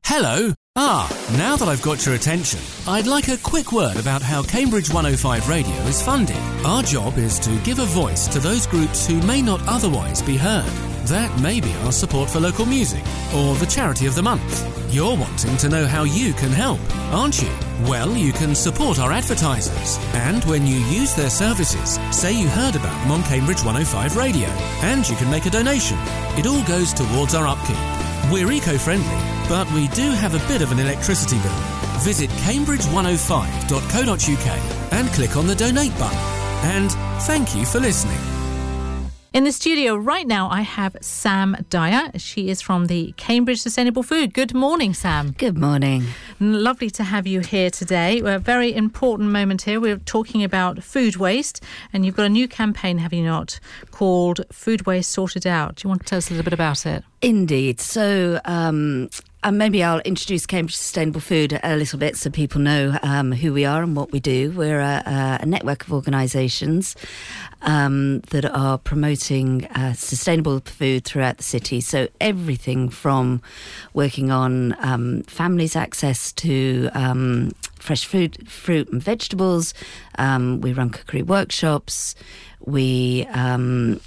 Hello. Now that I've got your attention, I'd like a quick word about how Cambridge 105 Radio is funded. Our job is to give a voice to those groups who may not otherwise be heard. That may be our support for local music or the charity of the month. You're wanting to know how you can help, aren't you? Well, you can support our advertisers, and when you use their services, say you heard about them on Cambridge 105 Radio, and you can make a donation. It all goes towards our upkeep. We're eco-friendly, but we do have a bit of an electricity bill. Visit cambridge105.co.uk and click on the donate button. And thank you for listening. In the studio right now, I have Sam Dyer. She is from the Cambridge Sustainable Food. Good morning, Sam. Good morning. Lovely to have you here today. A very important moment here. We're talking about food waste, and you've got a new campaign, have you not, called Food Waste Sorted Out. Do you want to tell us a little bit about it? Indeed. So maybe I'll introduce Cambridge Sustainable Food a little bit so people know who we are and what we do. We're a network of organisations that are promoting sustainable food throughout the city. So everything from working on families' access to fresh fruit and vegetables. We run cookery workshops. We run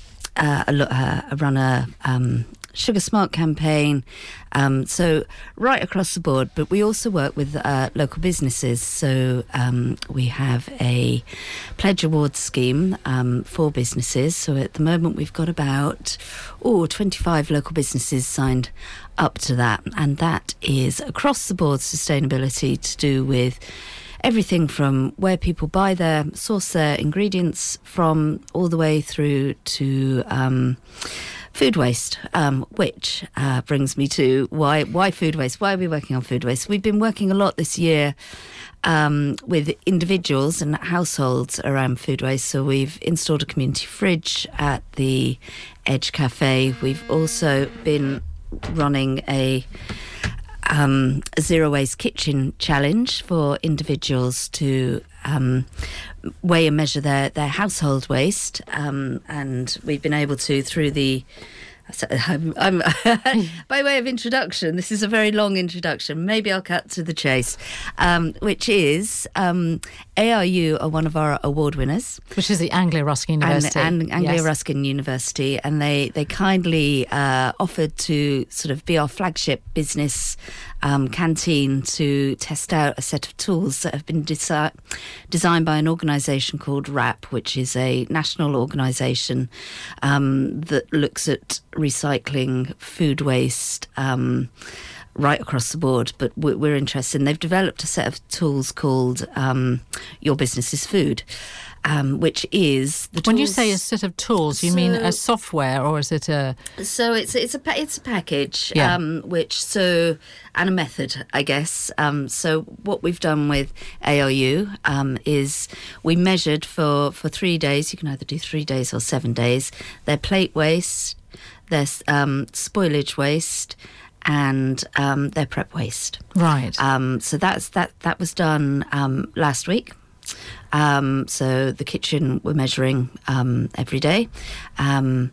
a Sugar Smart campaign, so right across the board. But we also work with local businesses. So we have a Pledge Awards scheme for businesses. So at the moment we've got about 25 local businesses signed up to that, and that is across the board sustainability to do with everything from where people source their ingredients from, all the way through to food waste, which brings me to why food waste? Why are we working on food waste? We've been working a lot this year with individuals and households around food waste. So we've installed a community fridge at the Edge Cafe. We've also been running a zero waste kitchen challenge for individuals to weigh and measure their household waste, and we've been able to through the by way of introduction, this is a very long introduction, maybe I'll cut to the chase, which is ARU are one of our award winners, which is the Anglia-Ruskin University, and Anglia-Ruskin University, and they kindly offered to sort of be our flagship business canteen to test out a set of tools that have been designed by an organisation called WRAP, which is a national organisation that looks at recycling food waste right across the board. But we're interested. And they've developed a set of tools called Your Business is Food, which is the tools. When you say a set of tools, you mean a software, or is it a? So it's a package, yeah. And a method, I guess. So what we've done with ARU is we measured for 3 days. You can either do 3 days or 7 days. Their plate waste, their spoilage waste, and their prep waste. Right. So that was done last week. So the kitchen we're measuring every day, and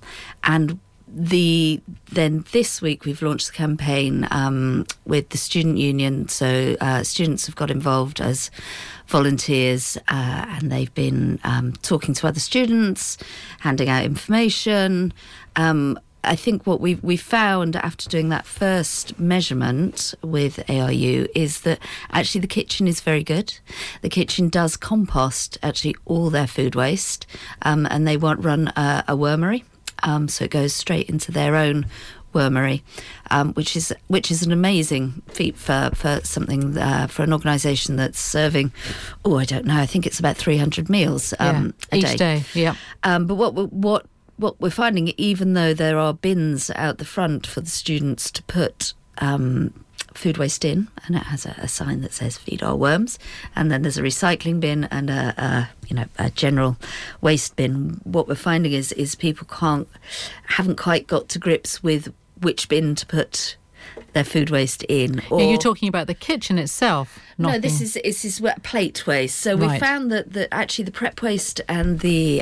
then this week we've launched the campaign with the student union. So students have got involved as volunteers, and they've been talking to other students, handing out information. I think what we found after doing that first measurement with ARU is that actually the kitchen is very good. The kitchen does compost actually all their food waste, and they won't run a wormery, so it goes straight into their own wormery, which is an amazing feat for something for an organisation that's serving. I don't know. I think it's about 300 meals a each day. Yeah. But what we're finding, even though there are bins out the front for the students to put food waste in, and it has a sign that says "Feed Our Worms," and then there's a recycling bin and a general waste bin. What we're finding is people haven't quite got to grips with which bin to put their food waste in. Or, you're talking about the kitchen itself. No, this is plate waste. So we found that actually the prep waste and the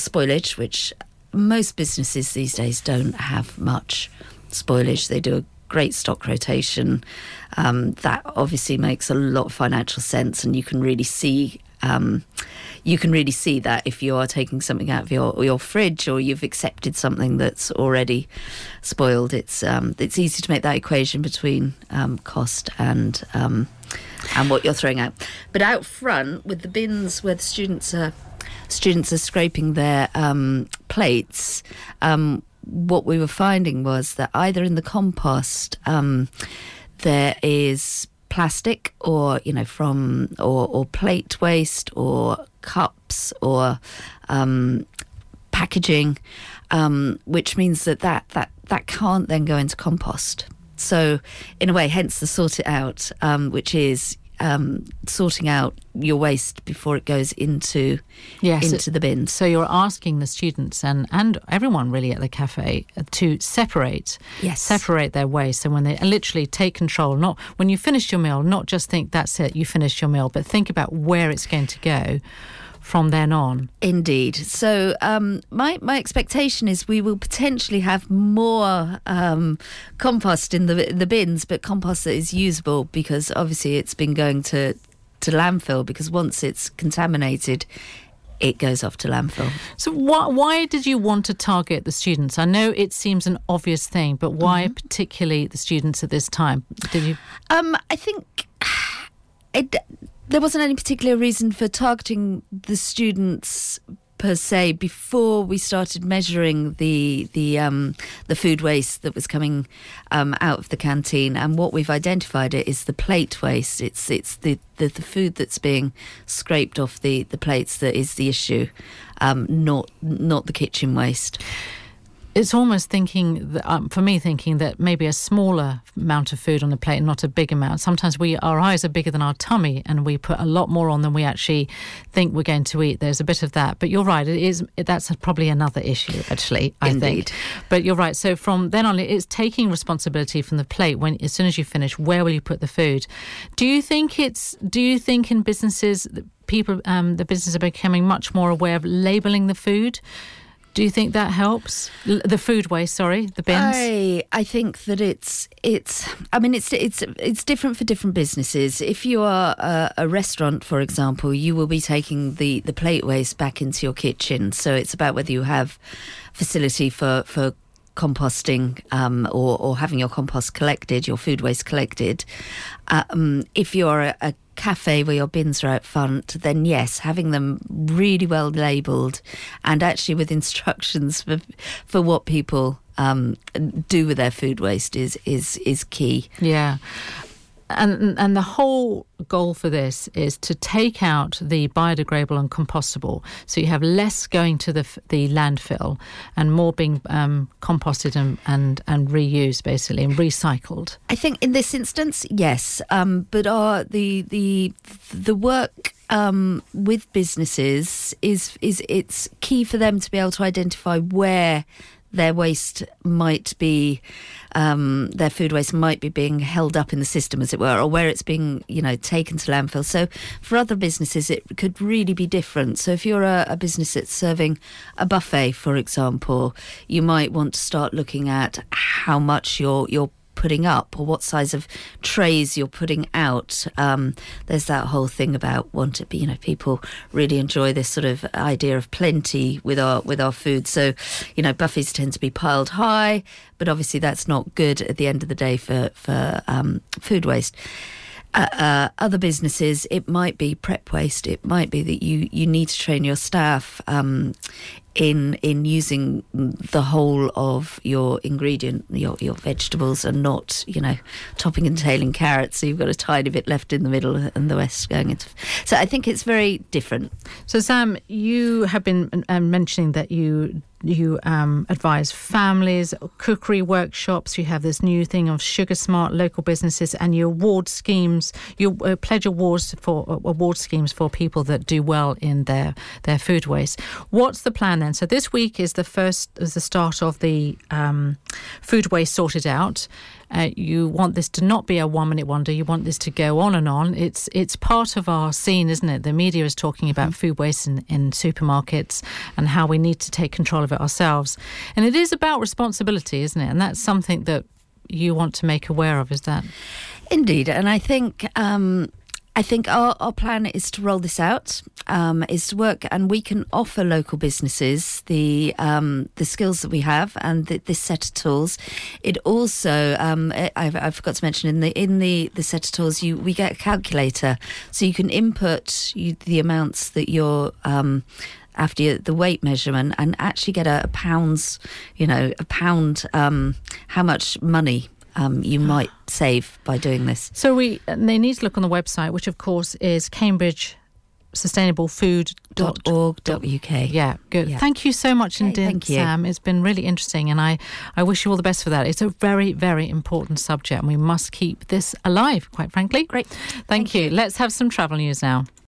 spoilage, which most businesses these days don't have much spoilage. They do a great stock rotation. That obviously makes a lot of financial sense, and you can really see that if you are taking something out of your fridge, or you've accepted something that's already spoiled. It's easy to make that equation between cost and what you're throwing out. But out front with the bins where the students are scraping their plates, what we were finding was that either in the compost there is plastic, or or plate waste, or cups, or packaging, which means that can't then go into compost. So in a way, hence the sort it out, which is sorting out your waste before it goes into the bins. So you're asking the students and everyone really at the cafe to separate their waste. So when they literally take control, not when you finish your meal, not just think that's it, you finished your meal, but think about where it's going to go from then on. Indeed. So my expectation is we will potentially have more compost in the bins, but compost that is usable, because obviously it's been going to landfill, because once it's contaminated, it goes off to landfill. So why did you want to target the students? I know it seems an obvious thing, but why particularly the students at this time? Did you? I think there wasn't any particular reason for targeting the students per se before we started measuring the food waste that was coming out of the canteen. And what we've identified is the plate waste. It's the food that's being scraped off the plates that is the issue, not the kitchen waste. It's almost thinking that maybe a smaller amount of food on the plate, not a big amount. Sometimes our eyes are bigger than our tummy, and we put a lot more on than we actually think we're going to eat. There's a bit of that, but you're right. That's probably another issue, actually. I think. But you're right. So from then on, it's taking responsibility from the plate. As soon as you finish, where will you put the food? Do you think in businesses, the businesses are becoming much more aware of labelling the food? Do you think that helps? The food waste, the bins? I think that it's different for different businesses. If you are a restaurant, for example, you will be taking the plate waste back into your kitchen. So it's about whether you have facility for composting or having your compost collected, your food waste collected. If you're a cafe where your bins are out front, then yes, having them really well labelled and actually with instructions for what people do with their food waste is key. Yeah. And the whole goal for this is to take out the biodegradable and compostable, so you have less going to the landfill and more being composted and reused, basically, and recycled. I think in this instance, yes, but the work with businesses is it's key for them to be able to identify where their waste might be, their food waste might be being held up in the system, as it were, or where it's being, taken to landfill. So for other businesses, it could really be different. So if you're a business that's serving a buffet, for example, you might want to start looking at how much you're putting up, or what size of trays you're putting out. There's that whole thing about people really enjoy this sort of idea of plenty with our food. So, buffets tend to be piled high, but obviously that's not good at the end of the day for food waste. Other businesses, it might be prep waste. It might be that you need to train your staff in using the whole of your ingredient, your vegetables, and not topping and tailing carrots. So you've got a tiny bit left in the middle, and the rest going into. So I think it's very different. So Sam, you have been mentioning that you advise families, cookery workshops. You have this new thing of Sugar Smart local businesses, and you award schemes. You pledge awards schemes for people that do well in their food waste. What's the plan then? So this week is the start of the food waste sorted out. You want this to not be a 1-minute wonder. You want this to go on and on. It's part of our scene, isn't it? The media is talking about food waste in supermarkets and how we need to take control of it ourselves. And it is about responsibility, isn't it? And that's something that you want to make aware of, is that? Indeed, and I think our plan is to roll this out, is to work, and we can offer local businesses the skills that we have and this set of tools. It also, I forgot to mention, in the set of tools, we get a calculator, so you can input the amounts that you're after the weight measurement, and actually get a pound, how much money you might save by doing this. So they need to look on the website, which of course is cambridgesustainablefood.org.uk. Yeah, good. Yeah. Thank you so much indeed, Sam. It's been really interesting, and I wish you all the best for that. It's a very, very important subject, and we must keep this alive, quite frankly. Great. Thank you. Let's have some travel news now.